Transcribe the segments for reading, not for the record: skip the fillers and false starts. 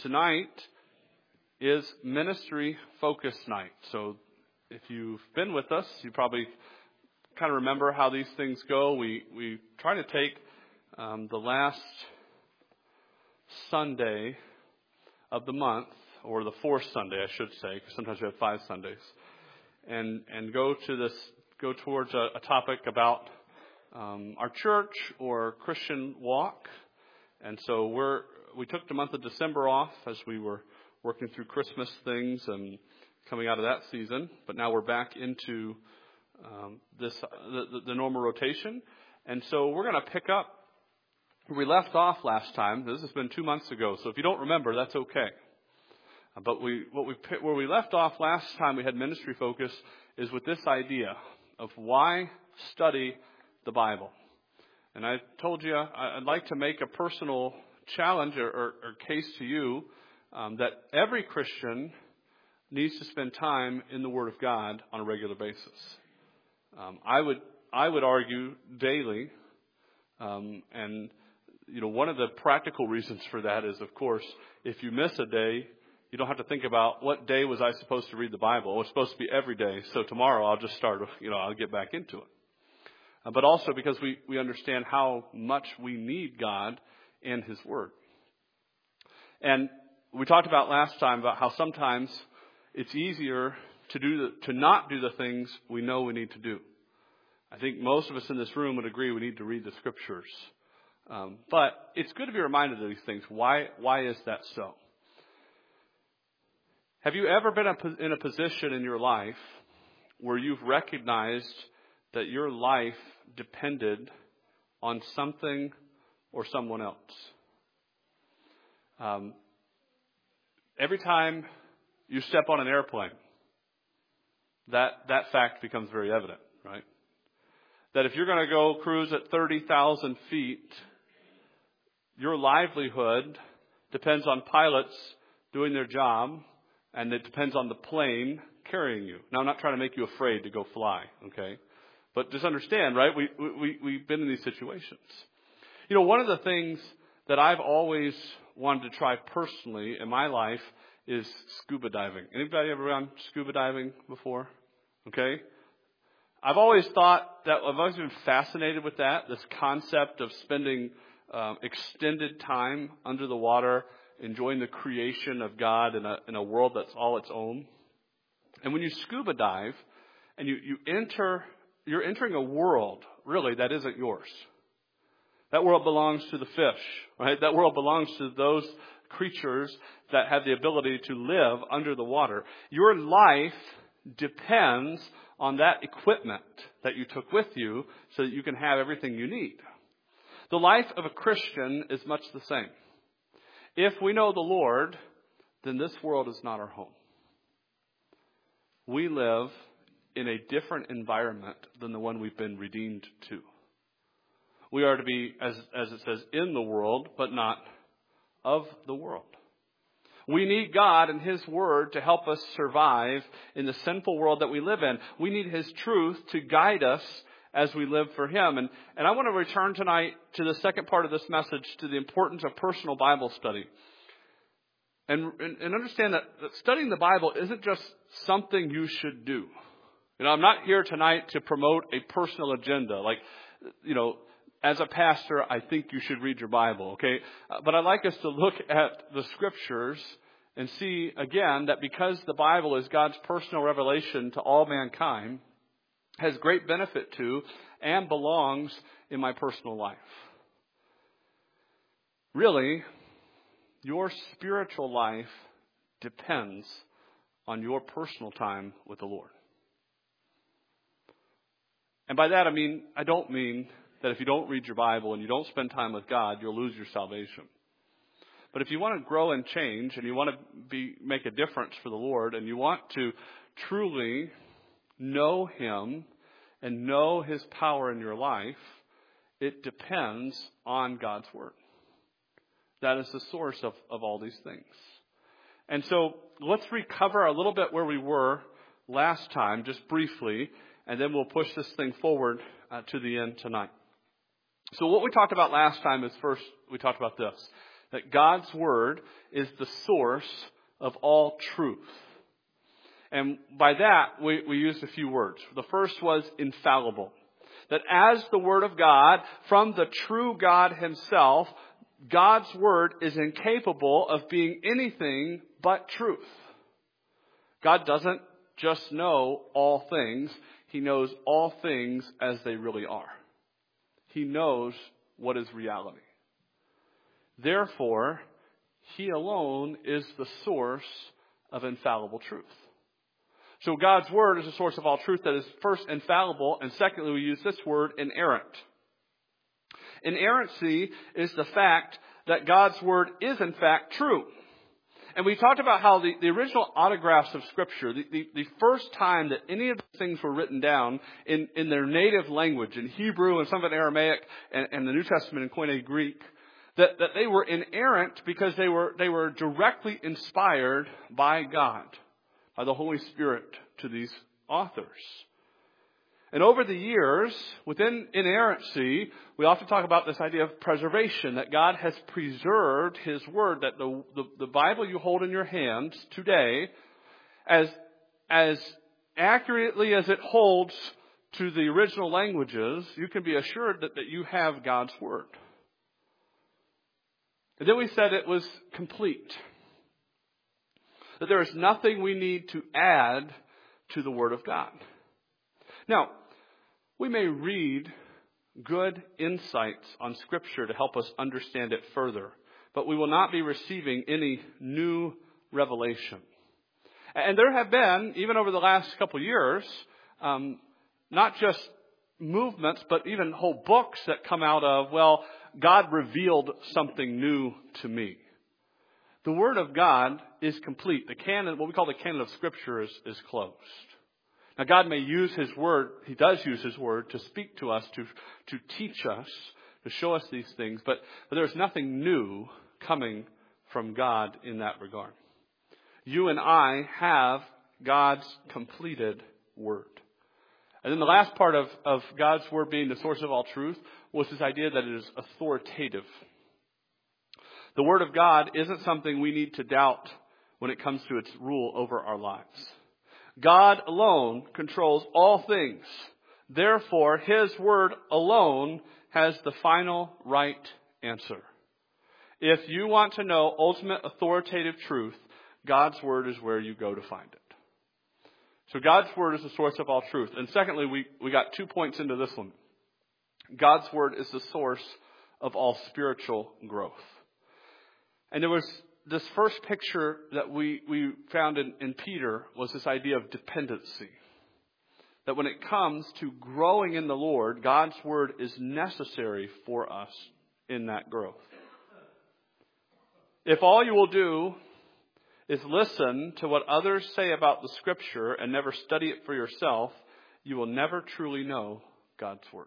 Tonight is Ministry Focus Night. So if you've been with us, you probably kind of remember how these things go. We try to take the last Sunday of the month, or the fourth Sunday, I should say, because sometimes we have 5 Sundays, and go towards a topic about our church or Christian walk. And so we took the month of December off as we were working through Christmas things and coming out of that season. But now we're back into the normal rotation. And so we're going to pick up where we left off last time. This has been 2 months ago, so if you don't remember, that's okay. But where we left off last time, we had ministry focus, is with this idea of why study the Bible. And I told you I'd like to make a personal challenge or case to you that every Christian needs to spend time in the Word of God on a regular basis. I would argue daily, and one of the practical reasons for that is, of course, if you miss a day, you don't have to think about what day was I supposed to read the Bible. It's supposed to be every day, so tomorrow I'll just start. I'll get back into it. But also because we understand how much we need God and His Word. And we talked about last time about how sometimes it's easier to not do the things we know we need to do. I think most of us in this room would agree we need to read the Scriptures. But it's good to be reminded of these things. Why is that so? Have you ever been in a position in your life where you've recognized that your life depended on something or someone else? Every time you step on an airplane, that fact becomes very evident, right? That if you're going to go cruise at 30,000 feet, your livelihood depends on pilots doing their job, and it depends on the plane carrying you. Now, I'm not trying to make you afraid to go fly, okay? But just understand, right? We've been in these situations. One of the things that I've always wanted to try personally in my life is scuba diving. Anybody ever gone scuba diving before? Okay. I've always been fascinated with that, this concept of spending extended time under the water, enjoying the creation of God in a world that's all its own. And when you scuba dive and you're entering a world, really, that isn't yours. That world belongs to the fish, right? That world belongs to those creatures that have the ability to live under the water. Your life depends on that equipment that you took with you so that you can have everything you need. The life of a Christian is much the same. If we know the Lord, then this world is not our home. We live in a different environment than the one we've been redeemed to. We are to be, as it says, in the world, but not of the world. We need God and His Word to help us survive in the sinful world that we live in. We need His truth to guide us as we live for Him. And I want to return tonight to the second part of this message, to the importance of personal Bible study. And understand that studying the Bible isn't just something you should do. I'm not here tonight to promote a personal agenda. Like, as a pastor, I think you should read your Bible, okay? But I'd like us to look at the Scriptures and see, again, that because the Bible is God's personal revelation to all mankind, has great benefit to and belongs in my personal life. Really, your spiritual life depends on your personal time with the Lord. And by that I don't mean that if you don't read your Bible and you don't spend time with God, you'll lose your salvation. But if you want to grow and change, and you want to make a difference for the Lord, and you want to truly know Him and know His power in your life, it depends on God's Word. That is the source of all these things. And so let's recover a little bit where we were last time, just briefly, and then we'll push this thing forward to the end tonight. So what we talked about last time is, first, we talked about this, that God's Word is the source of all truth. And by that, we used a few words. The first was infallible. That as the Word of God, from the true God Himself, God's Word is incapable of being anything but truth. God doesn't just know all things. He knows all things as they really are. He knows what is reality. Therefore, He alone is the source of infallible truth. So God's Word is the source of all truth that is first infallible, and secondly, we use this word, inerrant. Inerrancy is the fact that God's Word is in fact true. And we talked about how the original autographs of Scripture, the first time that any of these things were written down in their native language, in Hebrew and some of it in Aramaic and the New Testament in Koine Greek, that they were inerrant because they were directly inspired by God, by the Holy Spirit to these authors. And over the years, within inerrancy, we often talk about this idea of preservation, that God has preserved His Word, that the Bible you hold in your hands today, as accurately as it holds to the original languages, you can be assured that you have God's Word. And then we said it was complete. That there is nothing we need to add to the Word of God. Now, we may read good insights on Scripture to help us understand it further, but we will not be receiving any new revelation. And there have been, even over the last couple of years, not just movements, but even whole books that come out of, well, God revealed something new to me. The Word of God is complete. The canon, what we call the canon of Scripture, is closed. Now, God may use His Word, He does use His Word to speak to us, to teach us, to show us these things, but there's nothing new coming from God in that regard. You and I have God's completed Word. And then the last part of God's Word being the source of all truth was this idea that it is authoritative. The Word of God isn't something we need to doubt when it comes to its rule over our lives. God alone controls all things. Therefore, His Word alone has the final right answer. If you want to know ultimate authoritative truth, God's Word is where you go to find it. So God's Word is the source of all truth. And secondly, we got 2 points into this one. God's Word is the source of all spiritual growth. And there was this first picture that we found in Peter was this idea of dependency. That when it comes to growing in the Lord, God's Word is necessary for us in that growth. If all you will do is listen to what others say about the Scripture and never study it for yourself, you will never truly know God's Word.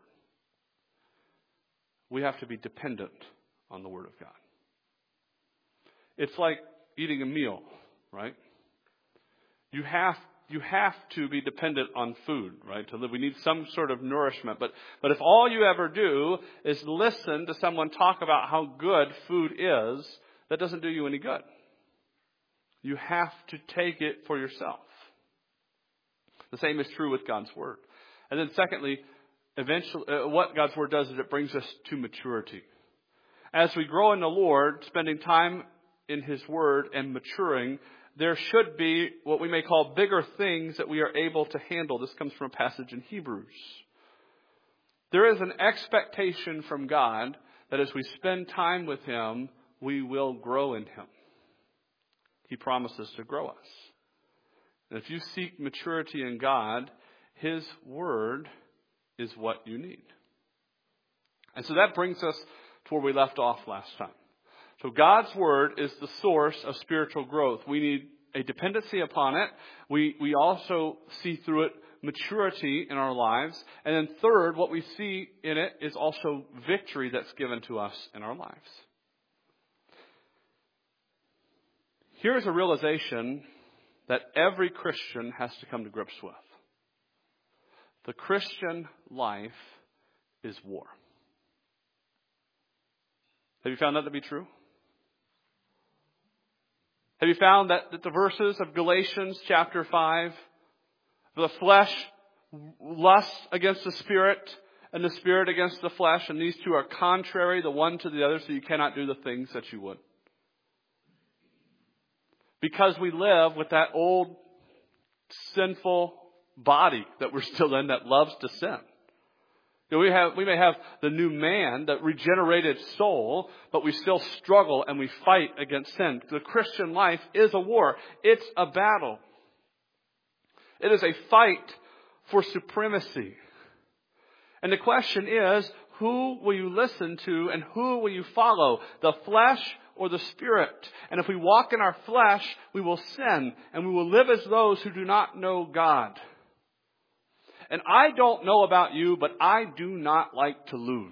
We have to be dependent on the Word of God. It's like eating a meal, right? You have to be dependent on food, right? To live, we need some sort of nourishment. But if all you ever do is listen to someone talk about how good food is, that doesn't do you any good. You have to take it for yourself. The same is true with God's Word. And then secondly, eventually, what God's Word does is it brings us to maturity. As we grow in the Lord, spending time in His Word and maturing, there should be what we may call bigger things that we are able to handle. This comes from a passage in Hebrews. There is an expectation from God that as we spend time with Him, we will grow in Him. He promises to grow us. And if you seek maturity in God, His Word is what you need. And so that brings us to where we left off last time. So God's Word is the source of spiritual growth. We need a dependency upon it. We also see through it maturity in our lives. And then third, what we see in it is also victory that's given to us in our lives. Here's a realization that every Christian has to come to grips with. The Christian life is war. Have you found that to be true? Have you found that the verses of Galatians chapter 5, the flesh lusts against the Spirit and the Spirit against the flesh, and these two are contrary the one to the other, so you cannot do the things that you would. Because we live with that old sinful body that we're still in that loves to sin. We may have the new man, the regenerated soul, but we still struggle and we fight against sin. The Christian life is a war. It's a battle. It is a fight for supremacy. And the question is, who will you listen to and who will you follow? The flesh or the Spirit? And if we walk in our flesh, we will sin and we will live as those who do not know God. And I don't know about you, but I do not like to lose.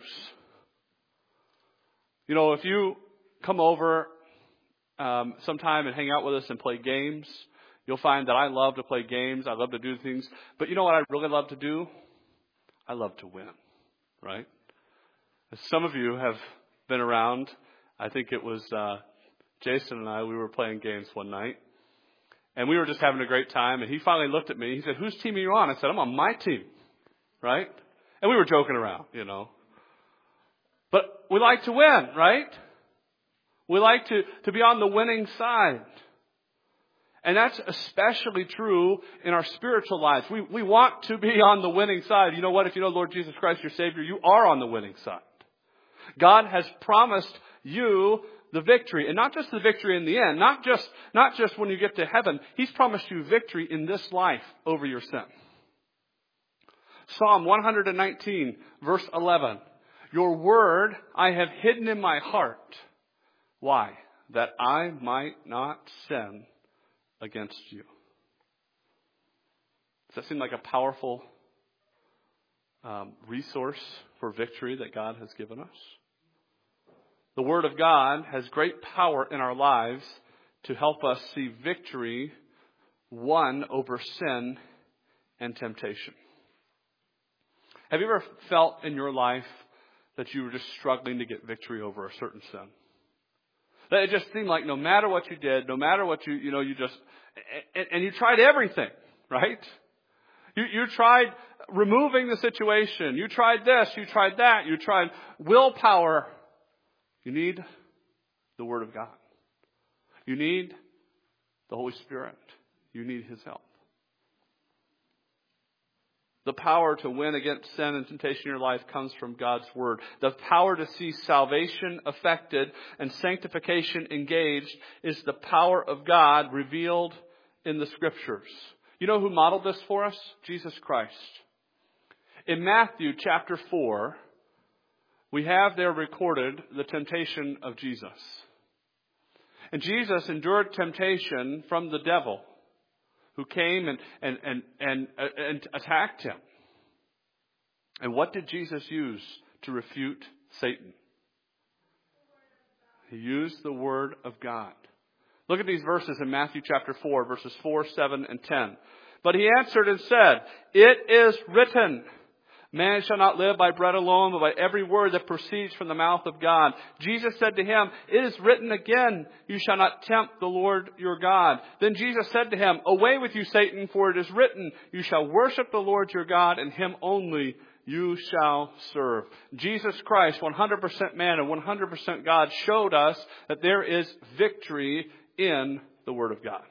You know, if you come over sometime and hang out with us and play games, you'll find that I love to play games. I love to do things. But you know what I really love to do? I love to win, right? As some of you have been around, I think it was Jason and I, we were playing games one night. And we were just having a great time. And he finally looked at me. He said, "Whose team are you on?" I said, "I'm on my team." Right? And we were joking around, you know. But we like to win, right? We like to be on the winning side. And that's especially true in our spiritual lives. We want to be on the winning side. You know what? If you know Lord Jesus Christ, your Savior, you are on the winning side. God has promised you the victory, and not just the victory in the end, not just when you get to heaven. He's promised you victory in this life over your sin. Psalm 119, verse 11. Your word I have hidden in my heart. Why? That I might not sin against you. Does that seem like a powerful resource for victory that God has given us? The Word of God has great power in our lives to help us see victory won over sin and temptation. Have you ever felt in your life that you were just struggling to get victory over a certain sin? That it just seemed like no matter what you did, no matter what you just, and you tried everything, right? You tried removing the situation. You tried this, you tried that, you tried willpower. You need the Word of God. You need the Holy Spirit. You need His help. The power to win against sin and temptation in your life comes from God's Word. The power to see salvation affected and sanctification engaged is the power of God revealed in the Scriptures. You know who modeled this for us? Jesus Christ. In Matthew chapter 4, we have there recorded the temptation of Jesus. And Jesus endured temptation from the devil, who came and attacked him. And what did Jesus use to refute Satan? He used the Word of God. Look at these verses in Matthew chapter 4, verses 4, 7, and 10. But he answered and said, "It is written, man shall not live by bread alone, but by every word that proceeds from the mouth of God." Jesus said to him, "It is written again, you shall not tempt the Lord your God." Then Jesus said to him, "Away with you, Satan, for it is written, you shall worship the Lord your God, and Him only you shall serve." Jesus Christ, 100% man and 100% God, showed us that there is victory in the Word of God.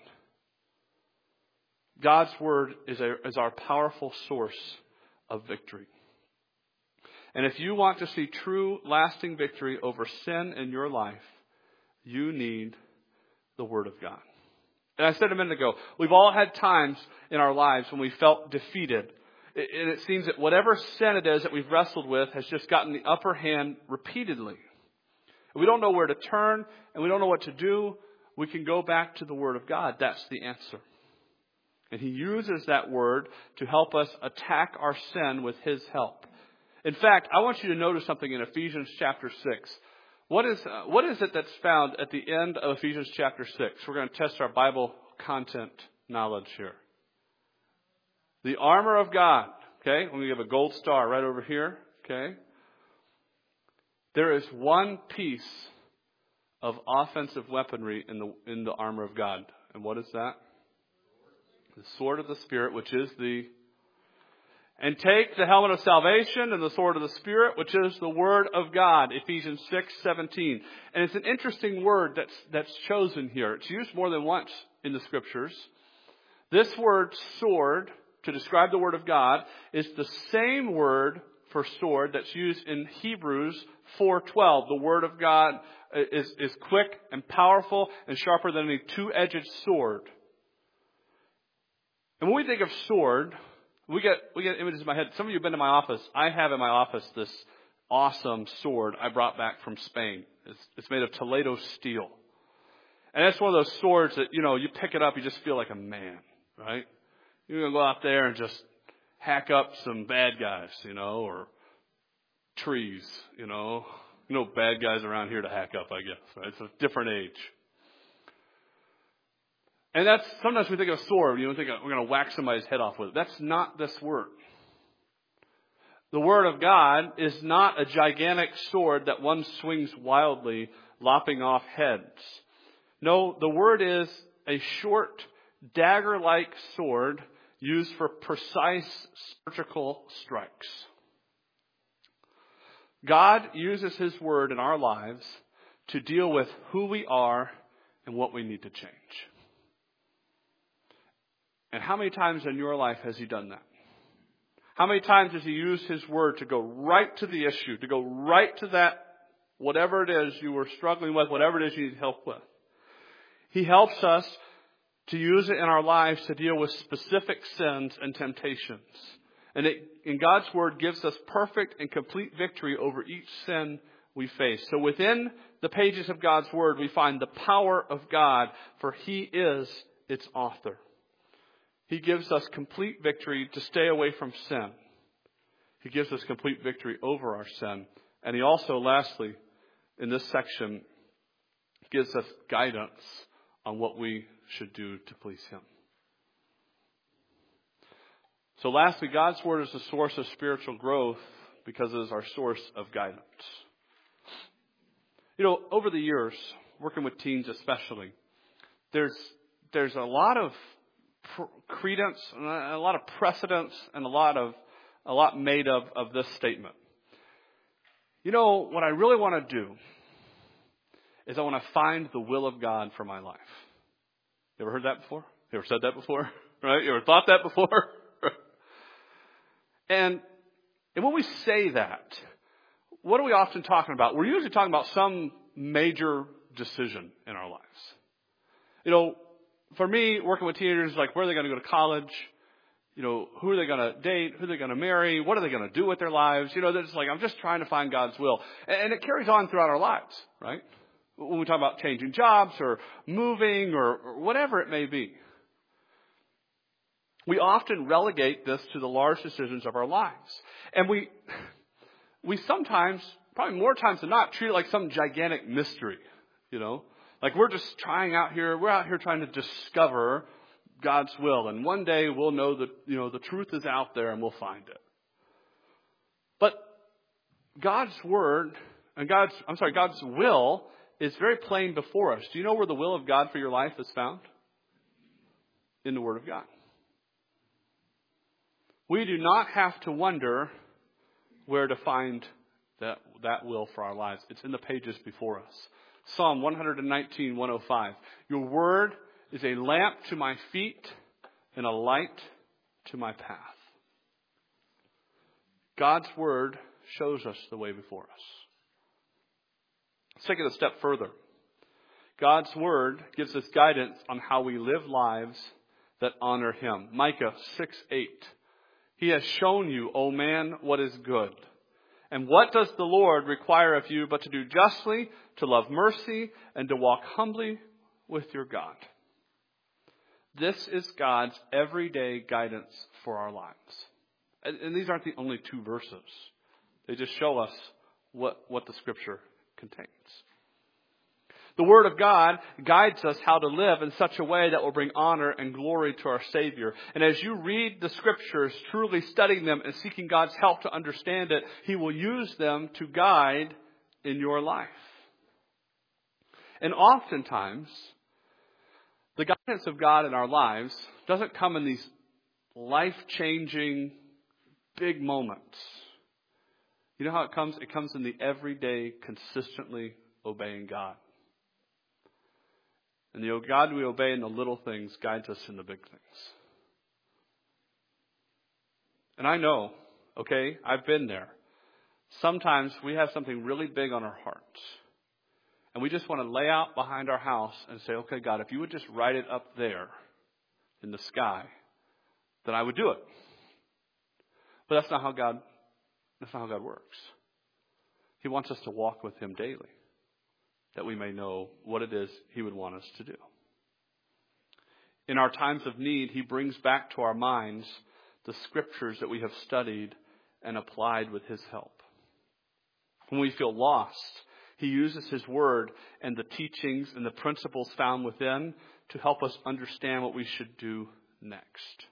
God's Word is our powerful source of victory. And if you want to see true, lasting victory over sin in your life, you need the Word of God. And I said a minute ago, we've all had times in our lives when we felt defeated. And it seems that whatever sin it is that we've wrestled with has just gotten the upper hand repeatedly. And we don't know where to turn, and we don't know what to do. We can go back to the Word of God. That's the answer. And He uses that Word to help us attack our sin with His help. In fact, I want you to notice something in Ephesians chapter 6. What is it that's found at the end of Ephesians chapter 6? We're going to test our Bible content knowledge here. The armor of God. Okay, we have a gold star right over here. Okay. There is one piece of offensive weaponry in the armor of God. And what is that? The sword of the Spirit, which is and take the helmet of salvation and the sword of the Spirit, which is the word of God, Ephesians 6:17. And it's an interesting word that's chosen here. It's used more than once in the Scriptures. This word, sword, to describe the word of God, is the same word for sword that's used in Hebrews 4:12. The word of God is quick and powerful and sharper than any two-edged sword. And when we think of sword, we get images in my head. Some of you have been to my office. I have in my office this awesome sword I brought back from Spain. It's made of Toledo steel. And it's one of those swords that, you pick it up, you just feel like a man, right? You're going to go out there and just hack up some bad guys, or trees, bad guys around here to hack up, I guess. Right? It's a different age. And sometimes we think of a sword, we think we're going to whack somebody's head off with it. That's not this word. The word of God is not a gigantic sword that one swings wildly, lopping off heads. No, the word is a short, dagger-like sword used for precise surgical strikes. God uses His word in our lives to deal with who we are and what we need to change. And how many times in your life has He done that? How many times has He used His word to go right to the issue, to go right to that, whatever it is you were struggling with, whatever it is you need help with? He helps us to use it in our lives to deal with specific sins and temptations. And in God's word gives us perfect and complete victory over each sin we face. So within the pages of God's word, we find the power of God, for He is its author. He gives us complete victory to stay away from sin. He gives us complete victory over our sin. And He also, lastly, in this section, gives us guidance on what we should do to please Him. So lastly, God's word is the source of spiritual growth because it is our source of guidance. Over the years, working with teens especially, there's a lot of credence, and a lot of precedence, and a lot made of this statement. What I really want to do is I want to find the will of God for my life. You ever heard that before? You ever said that before? Right? You ever thought that before? And when we say that, what are we often talking about? We're usually talking about some major decision in our lives. For me, working with teenagers, like where are they going to go to college? Who are they going to date? Who are they going to marry? What are they going to do with their lives? They're just like, I'm just trying to find God's will. And it carries on throughout our lives, right? When we talk about changing jobs or moving or whatever it may be. We often relegate this to the large decisions of our lives. And we sometimes, probably more times than not, treat it like some gigantic mystery, Like we're just we're out here trying to discover God's will. And one day we'll know that, the truth is out there and we'll find it. But God's word, God's will is very plain before us. Do you know where the will of God for your life is found? In the Word of God. We do not have to wonder where to find that will for our lives. It's in the pages before us. Psalm 119, 105. Your word is a lamp to my feet and a light to my path. God's word shows us the way before us. Let's take it a step further. God's word gives us guidance on how we live lives that honor Him. Micah 6:8. He has shown you, O man, what is good. And what does the Lord require of you but to do justly, to love mercy, and to walk humbly with your God? This is God's everyday guidance for our lives. And these aren't the only two verses. They just show us what the Scripture contains. The Word of God guides us how to live in such a way that will bring honor and glory to our Savior. And as you read the Scriptures, truly studying them and seeking God's help to understand it, He will use them to guide in your life. And oftentimes, the guidance of God in our lives doesn't come in these life-changing big moments. You know how it comes? It comes in the everyday, consistently obeying God. And the God we obey in the little things guides us in the big things. And I know, okay, I've been there. Sometimes we have something really big on our hearts. And we just want to lay out behind our house and say, okay, God, if you would just write it up there in the sky, then I would do it. But that's not how God works. He wants us to walk with Him daily, that we may know what it is He would want us to do. In our times of need, He brings back to our minds the scriptures that we have studied and applied with His help. When we feel lost, He uses His Word and the teachings and the principles found within to help us understand what we should do next.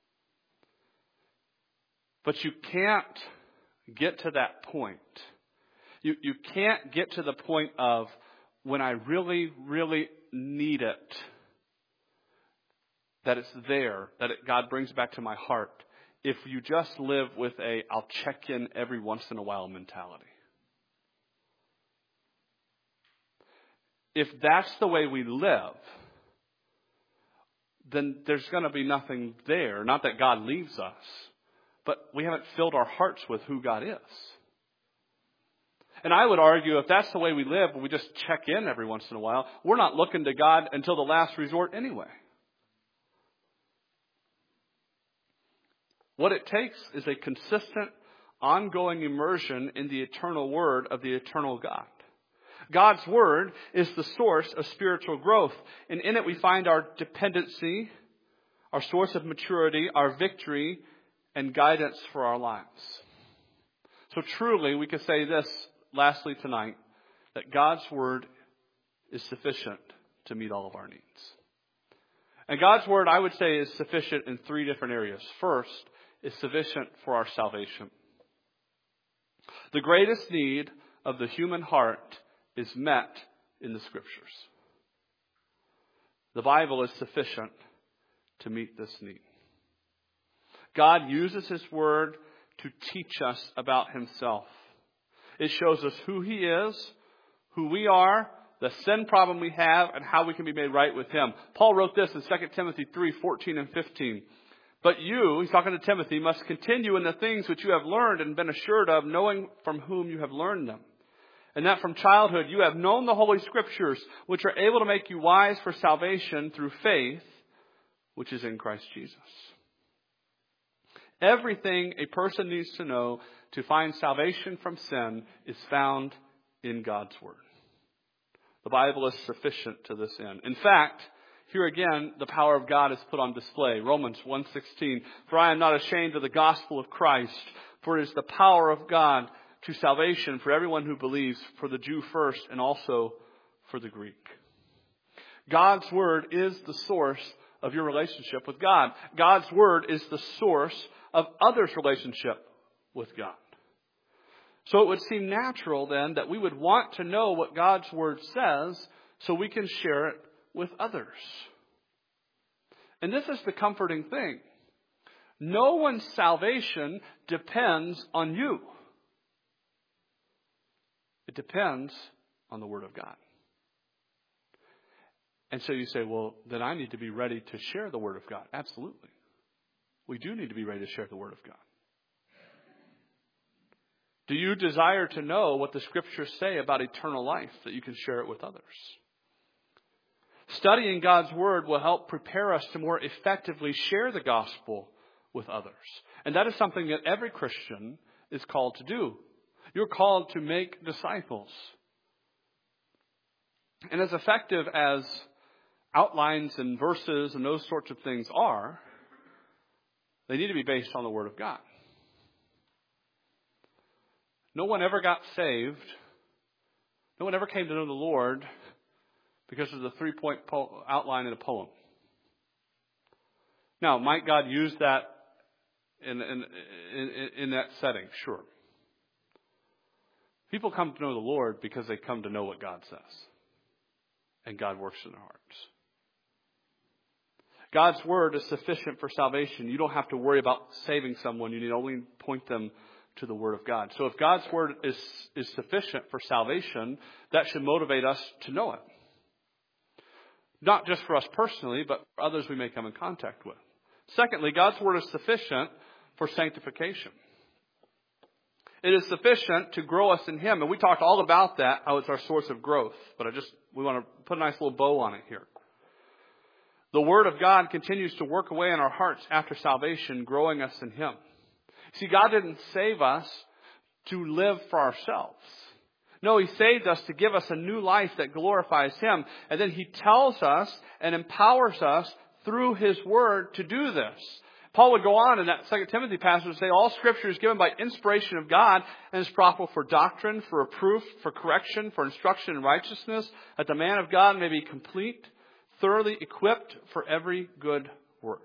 But you can't get to that point. You can't get to the point of when I really, really need it, that it's there, that God brings back to my heart, if you just live with a I'll check in every once in a while mentality. If that's the way we live, then there's going to be nothing there. Not that God leaves us, but we haven't filled our hearts with who God is. And I would argue if that's the way we live, we just check in every once in a while, we're not looking to God until the last resort anyway. What it takes is a consistent, ongoing immersion in the eternal Word of the eternal God. God's Word is the source of spiritual growth, and in it we find our dependency, our source of maturity, our victory, and guidance for our lives. So truly, we could say this lastly tonight, that God's Word is sufficient to meet all of our needs. And God's Word, I would say, is sufficient in three different areas. First, is sufficient for our salvation. The greatest need of the human heart is met in the Scriptures. The Bible is sufficient to meet this need. God uses His Word to teach us about Himself. It shows us who He is, who we are, the sin problem we have, and how we can be made right with Him. Paul wrote this in 2 Timothy 3:14 and 15. But you, he's talking to Timothy, must continue in the things which you have learned and been assured of, knowing from whom you have learned them. And that from childhood you have known the Holy Scriptures, which are able to make you wise for salvation through faith, which is in Christ Jesus. Everything a person needs to know to find salvation from sin is found in God's Word. The Bible is sufficient to this end. In fact, here again, the power of God is put on display. Romans 1:16, for I am not ashamed of the gospel of Christ, for it is the power of God to salvation for everyone who believes, for the Jew first and also for the Greek. God's Word is the source of your relationship with God. God's Word is the source of others' relationship with God. So it would seem natural then that we would want to know what God's Word says so we can share it with others. And this is the comforting thing. No one's salvation depends on you. It depends on the Word of God. And so you say, well, then I need to be ready to share the Word of God. Absolutely. We do need to be ready to share the Word of God. Do you desire to know what the Scriptures say about eternal life that you can share it with others? Studying God's Word will help prepare us to more effectively share the gospel with others. And that is something that every Christian is called to do. You're called to make disciples. And as effective as outlines and verses and those sorts of things are, they need to be based on the Word of God. No one ever got saved. No one ever came to know the Lord because of the 3-point outline in a poem. Now, might God use that in that setting? Sure. People come to know the Lord because they come to know what God says. and God works in their hearts. God's word is sufficient for salvation. You don't have to worry about saving someone. You need only point them to the word of God. So if God's word is sufficient for salvation, that should motivate us to know it. Not just for us personally, but for others we may come in contact with. Secondly, God's word is sufficient for sanctification. It is sufficient to grow us in Him. And we talked all about that, how it's our source of growth. But we want to put a nice little bow on it here. The Word of God continues to work away in our hearts after salvation, growing us in Him. See, God didn't save us to live for ourselves. No, He saved us to give us a new life that glorifies Him. And then He tells us and empowers us through His Word to do this. Paul would go on in that 2 Timothy passage and say, all Scripture is given by inspiration of God and is profitable for doctrine, for reproof, for correction, for instruction in righteousness, that the man of God may be complete, thoroughly equipped for every good work.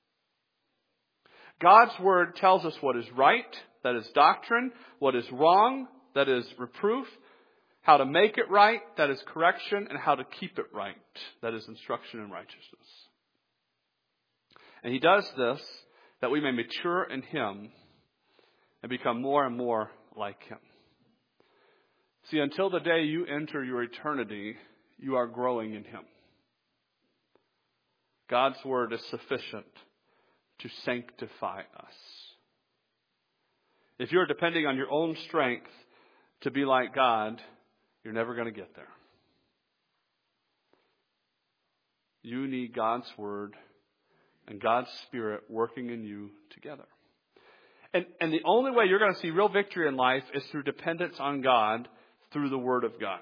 God's Word tells us what is right, that is doctrine, what is wrong, that is reproof, how to make it right, that is correction, and how to keep it right, that is instruction in righteousness. And He does this that we may mature in Him and become more and more like Him. See, until the day you enter your eternity, you are growing in Him. God's Word is sufficient to sanctify us. If you're depending on your own strength to be like God, you're never going to get there. You need God's Word and God's Spirit working in you together. And the only way you're going to see real victory in life is through dependence on God through the Word of God.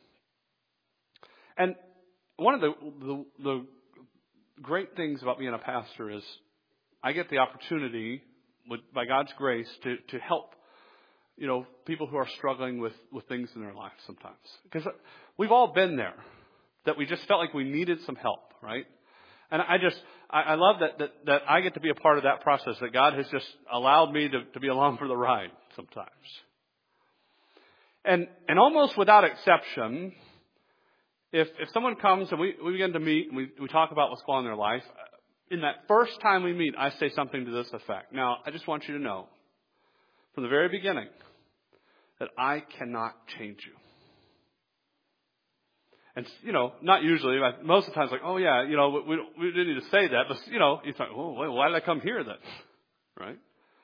And one of the great things about being a pastor is I get the opportunity, by God's grace, to help, people who are struggling with things in their life sometimes. Because we've all been there, that we just felt like we needed some help, right? And I love that I get to be a part of that process, that God has just allowed me to be along for the ride sometimes. And almost without exception, if someone comes and we begin to meet and we talk about what's going on in their life, in that first time we meet, I say something to this effect. Now, I just want you to know, from the very beginning, that I cannot change you. And, not usually, most of the time it's like, oh yeah, we didn't need to say that, but, you think, oh, why did I come here then? Right?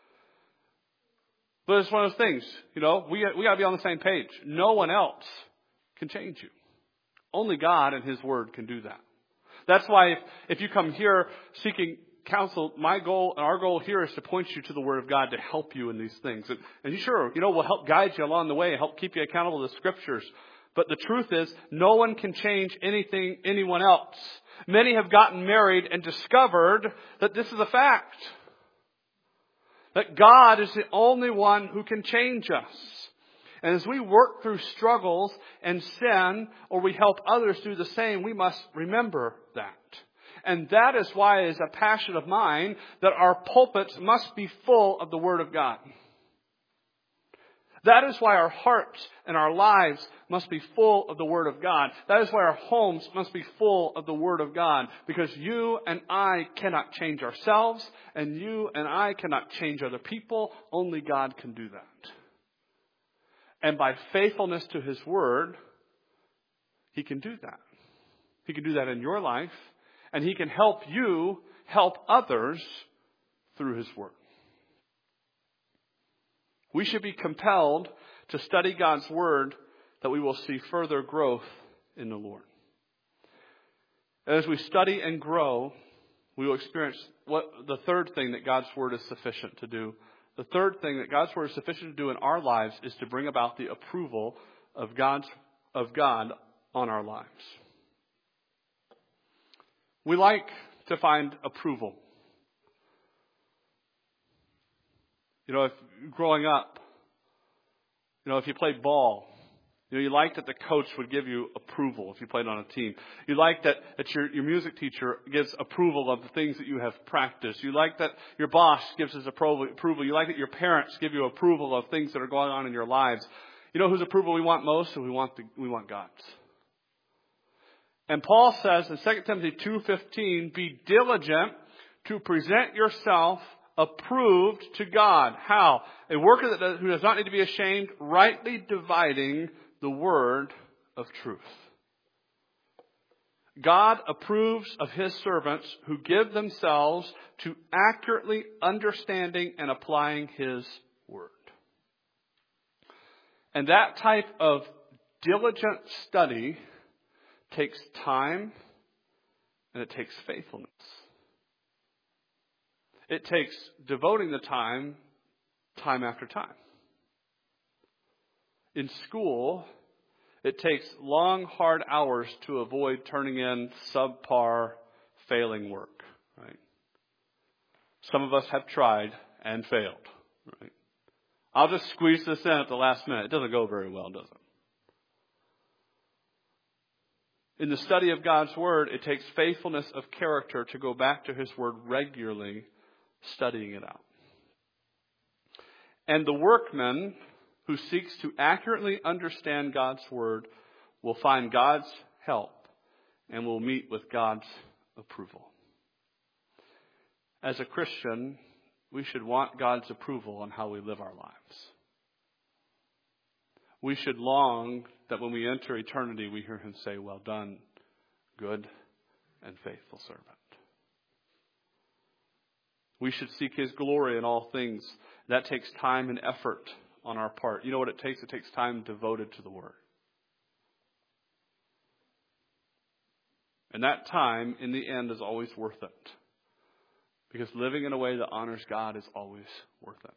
But it's one of those things, we got to be on the same page. No one else can change you. Only God and His Word can do that. That's why if you come here seeking counsel, my goal and our goal here is to point you to the Word of God to help you in these things. And sure, we'll help guide you along the way, help keep you accountable to the Scriptures. But the truth is, no one can change anyone else. Many have gotten married and discovered that this is a fact. That God is the only one who can change us. And as we work through struggles and sin, or we help others do the same, we must remember that. And that is why it is a passion of mine that our pulpits must be full of the Word of God. That is why our hearts and our lives must be full of the Word of God. That is why our homes must be full of the Word of God. Because you and I cannot change ourselves, and you and I cannot change other people. Only God can do that. And by faithfulness to His Word, He can do that. He can do that in your life, and He can help you help others through His Word. We should be compelled to study God's Word that we will see further growth in the Lord. As we study and grow, we will experience the third thing that God's Word is sufficient to do. The third thing that God's Word is sufficient to do in our lives is to bring about the approval of God on our lives. We like to find approval. If growing up, if you played ball, you liked that the coach would give you approval if you played on a team. You liked that your music teacher gives approval of the things that you have practiced. You like that your boss gives us approval. You like that your parents give you approval of things that are going on in your lives. You know whose approval we want most? We want God's. And Paul says in 2 Timothy 2:15, be diligent to present yourself approved to God. How? A worker who does not need to be ashamed, rightly dividing the word of truth. God approves of His servants who give themselves to accurately understanding and applying His word. And that type of diligent study takes time and it takes faithfulness. It takes devoting the time after time. In school, it takes long, hard hours to avoid turning in subpar, failing work. Right? Some of us have tried and failed. Right? I'll just squeeze this in at the last minute. It doesn't go very well, does it? In the study of God's Word, it takes faithfulness of character to go back to His Word regularly, studying it out. And the workman who seeks to accurately understand God's Word will find God's help and will meet with God's approval. As a Christian, we should want God's approval on how we live our lives. We should long that when we enter eternity, we hear Him say, well done, good and faithful servant. We should seek His glory in all things. That takes time and effort on our part. You know what it takes? It takes time devoted to the Word. And that time, in the end, is always worth it. Because living in a way that honors God is always worth it.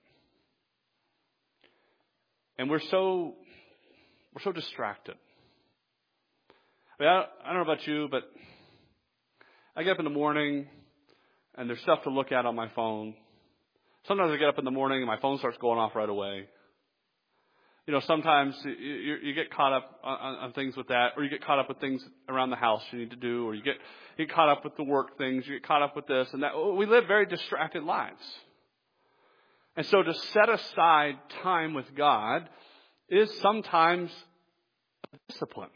And we're so distracted. I mean, I don't know about you, but I get up in the morning and there's stuff to look at on my phone. Sometimes I get up in the morning and my phone starts going off right away. You know, sometimes you get caught up on things with that, or you get caught up with things around the house you need to do, or you get caught up with the work things, you get caught up with this and that. We live very distracted lives. And so to set aside time with God is sometimes a discipline.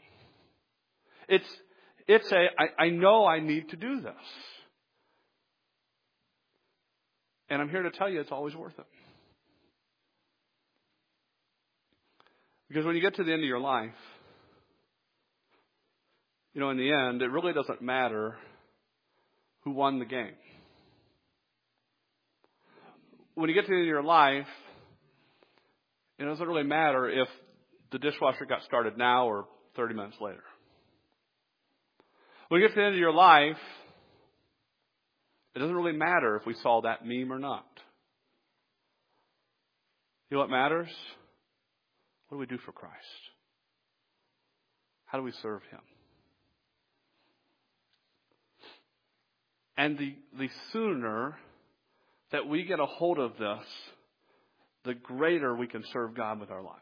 I know I need to do this. And I'm here to tell you it's always worth it. Because when you get to the end of your life, you know, in the end, it really doesn't matter who won the game. When you get to the end of your life, it doesn't really matter if the dishwasher got started now or 30 minutes later. When you get to the end of your life, it doesn't really matter if we saw that meme or not. You know what matters? What do we do for Christ? How do we serve Him? And the sooner that we get a hold of this, the greater we can serve God with our lives.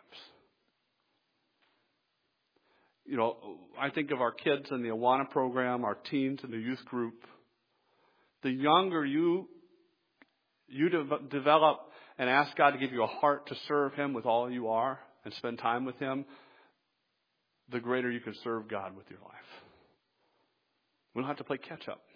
You know, I think of our kids in the Awana program, our teens in the youth group. The younger you develop and ask God to give you a heart to serve Him with all you are and spend time with Him, the greater you can serve God with your life. We don't have to play catch up.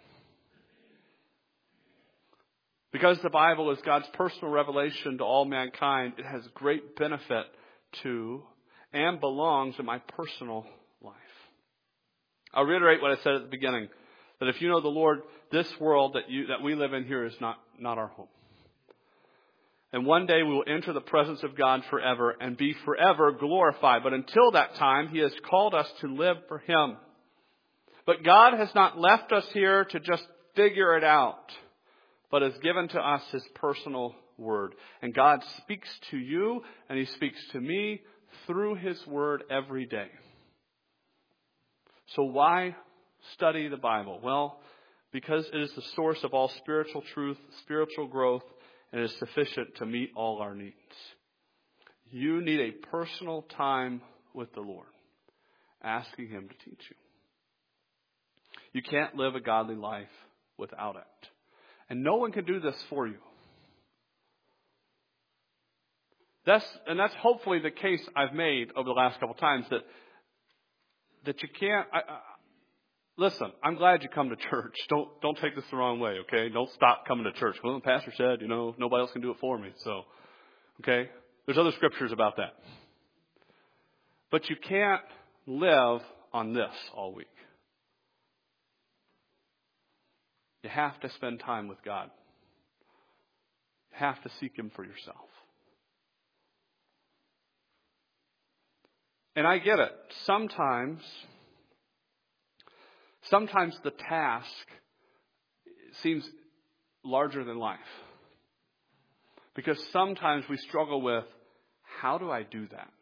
Because the Bible is God's personal revelation to all mankind, it has great benefit to and belongs in my personal life. I'll reiterate what I said at the beginning, that if you know the Lord, this world that we live in here is not our home. And one day we will enter the presence of God forever and be forever glorified. But until that time, He has called us to live for Him. But God has not left us here to just figure it out, but has given to us His personal Word. And God speaks to you and He speaks to me through His Word every day. So why study the Bible? Well, because it is the source of all spiritual truth, spiritual growth, and is sufficient to meet all our needs. You need a personal time with the Lord, asking Him to teach you. You can't live a godly life without it. And no one can do this for you. That's hopefully the case I've made over the last couple of times, that you can't. listen, I'm glad you come to church. Don't take this the wrong way, okay? Don't stop coming to church. Well, the pastor said, nobody else can do it for me. So, okay? There's other scriptures about that. But you can't live on this all week. You have to spend time with God. You have to seek Him for yourself. And I get it. Sometimes the task seems larger than life. Because sometimes we struggle with, how do I do that?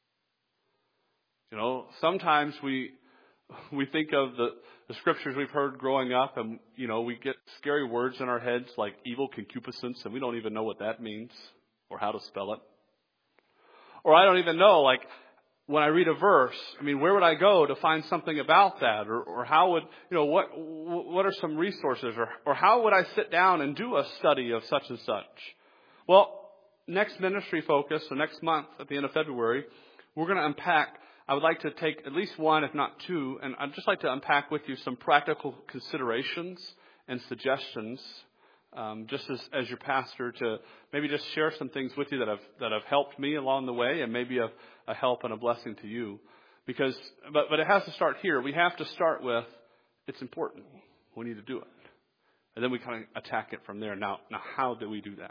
Sometimes we think of the scriptures we've heard growing up, and, we get scary words in our heads like evil concupiscence, and we don't even know what that means or how to spell it. Or I don't even know, when I read a verse, where would I go to find something about that? Or how would, what are some resources? Or how would I sit down and do a study of such and such? Well, next ministry focus, so next month at the end of February, we're going to unpack. I would like to take at least one, if not two, and I'd just like to unpack with you some practical considerations and suggestions, just as your pastor, to maybe just share some things with you that have helped me along the way, and maybe a help and a blessing to you. But it has to start here. We have to start with, it's important. We need to do it, and then we kind of attack it from there. Now, how do we do that?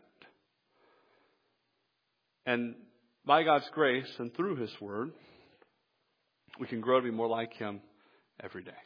And by God's grace and through His Word, we can grow to be more like Him every day.